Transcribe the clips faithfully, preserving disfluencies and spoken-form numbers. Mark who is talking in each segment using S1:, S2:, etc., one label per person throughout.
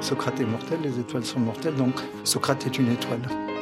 S1: Socrate est mortel, les étoiles sont mortelles, donc Socrate est une étoile.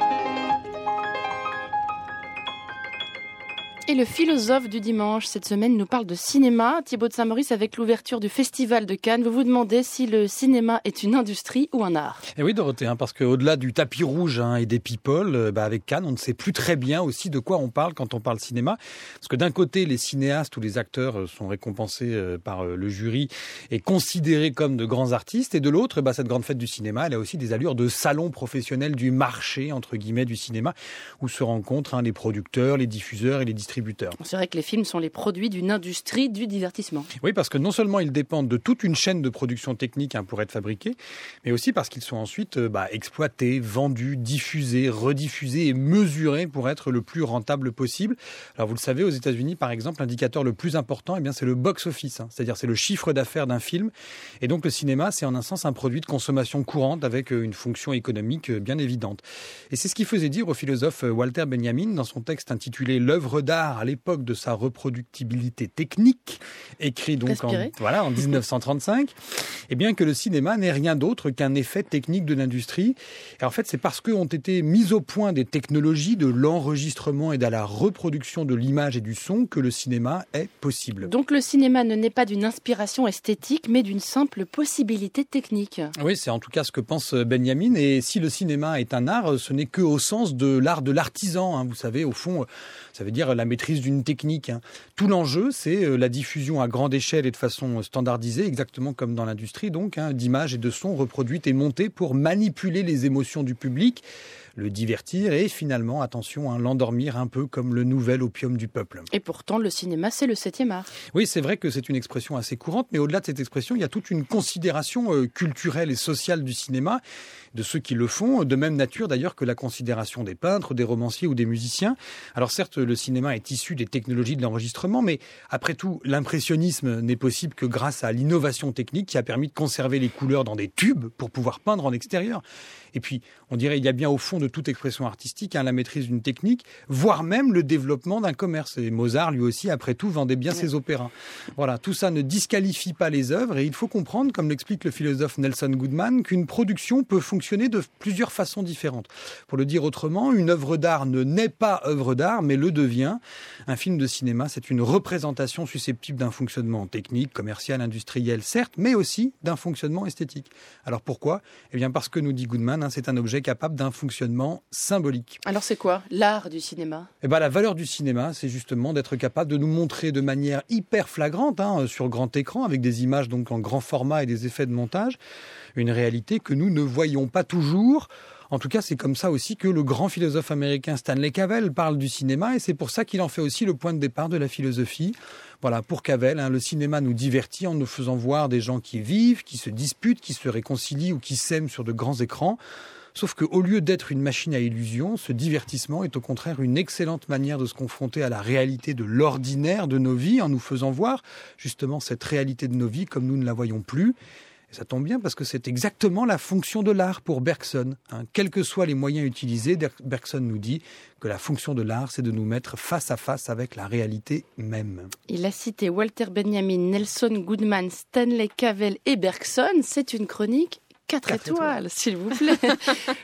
S2: Et le philosophe du dimanche, cette semaine, nous parle de cinéma. Thibaut de Saint-Maurice, avec l'ouverture du Festival de Cannes, vous vous demandez si le cinéma est une industrie ou un art.
S3: Et oui, Dorothée, hein, parce qu'au-delà du tapis rouge hein, et des people, euh, bah, avec Cannes, on ne sait plus très bien aussi de quoi on parle quand on parle cinéma. Parce que d'un côté, les cinéastes ou les acteurs euh, sont récompensés euh, par euh, le jury et considérés comme de grands artistes. Et de l'autre, bah, cette grande fête du cinéma, elle a aussi des allures de salon professionnel du marché, entre guillemets, du cinéma, où se rencontrent hein, les producteurs, les diffuseurs et les distributeurs.
S2: C'est vrai que les films sont les produits d'une industrie du divertissement.
S3: Oui, parce que non seulement ils dépendent de toute une chaîne de production technique hein, pour être fabriqués, mais aussi parce qu'ils sont ensuite euh, bah, exploités, vendus, diffusés, rediffusés et mesurés pour être le plus rentable possible. Alors vous le savez, aux États-Unis, par exemple, l'indicateur le plus important, eh bien, c'est le box-office, hein, c'est-à-dire c'est le chiffre d'affaires d'un film. Et donc le cinéma, c'est en un sens un produit de consommation courante avec une fonction économique bien évidente. Et c'est ce qui faisait dire au philosophe Walter Benjamin dans son texte intitulé « L'œuvre d'art à l'époque de sa reproductibilité technique », écrit donc en, voilà, en dix-neuf cent trente-cinq, eh bien que le cinéma n'est rien d'autre qu'un effet technique de l'industrie. Et en fait, c'est parce qu'ont été mises au point des technologies de l'enregistrement et de la reproduction de l'image et du son que le cinéma est possible.
S2: Donc le cinéma ne naît pas d'une inspiration esthétique, mais d'une simple possibilité technique.
S3: Oui, c'est en tout cas ce que pense Benjamin. Et si le cinéma est un art, ce n'est qu'au sens de l'art de l'artisan. Hein. Vous savez, au fond, ça veut dire la maîtrise d'une technique. Hein. Tout l'enjeu, c'est la diffusion à grande échelle et de façon standardisée, exactement comme dans l'industrie, donc, hein, d'images et de sons reproduites et montées pour manipuler les émotions du public, le divertir et finalement, attention, hein, l'endormir un peu comme le nouvel opium du peuple.
S2: Et pourtant, le cinéma, c'est le septième art.
S3: Oui, c'est vrai que c'est une expression assez courante, mais au-delà de cette expression, il y a toute une considération euh, culturelle et sociale du cinéma, de ceux qui le font, de même nature d'ailleurs que la considération des peintres, des romanciers ou des musiciens. Alors certes, le cinéma est issu des technologies de l'enregistrement, mais après tout, l'impressionnisme n'est possible que grâce à l'innovation technique qui a permis de conserver les couleurs dans des tubes pour pouvoir peindre en extérieur. Et puis, on dirait il y a bien au fond de toute expression artistique hein, la maîtrise d'une technique, voire même le développement d'un commerce. Et Mozart, lui aussi, après tout, vendait bien ses opéras. Voilà, tout ça ne disqualifie pas les œuvres et il faut comprendre, comme l'explique le philosophe Nelson Goodman, qu'une production peut fonctionner de plusieurs façons différentes. Pour le dire autrement, une œuvre d'art ne naît pas œuvre d'art, mais le devient. Un film de cinéma, c'est une représentation susceptible d'un fonctionnement technique, commercial, industriel, certes, mais aussi d'un fonctionnement esthétique. Alors pourquoi ? Eh bien parce que, nous dit Goodman, hein, c'est un objet capable d'un fonctionnement symbolique.
S2: Alors c'est quoi l'art du cinéma ?
S3: Eh ben, la valeur du cinéma, c'est justement d'être capable de nous montrer de manière hyper flagrante, hein, sur grand écran, avec des images donc en grand format et des effets de montage, une réalité que nous ne voyons pas toujours. En tout cas, c'est comme ça aussi que le grand philosophe américain Stanley Cavell parle du cinéma et c'est pour ça qu'il en fait aussi le point de départ de la philosophie. Voilà, pour Cavell, hein, le cinéma nous divertit en nous faisant voir des gens qui vivent, qui se disputent, qui se réconcilient ou qui s'aiment sur de grands écrans. Sauf qu'au lieu d'être une machine à illusions, ce divertissement est au contraire une excellente manière de se confronter à la réalité de l'ordinaire de nos vies en nous faisant voir justement cette réalité de nos vies comme nous ne la voyons plus. Et ça tombe bien parce que c'est exactement la fonction de l'art pour Bergson. Hein. Quels que soient les moyens utilisés, Bergson nous dit que la fonction de l'art, c'est de nous mettre face à face avec la réalité même.
S2: Il a cité Walter Benjamin, Nelson Goodman, Stanley Cavell et Bergson. C'est une chronique quatre étoiles, étoiles, s'il vous plaît.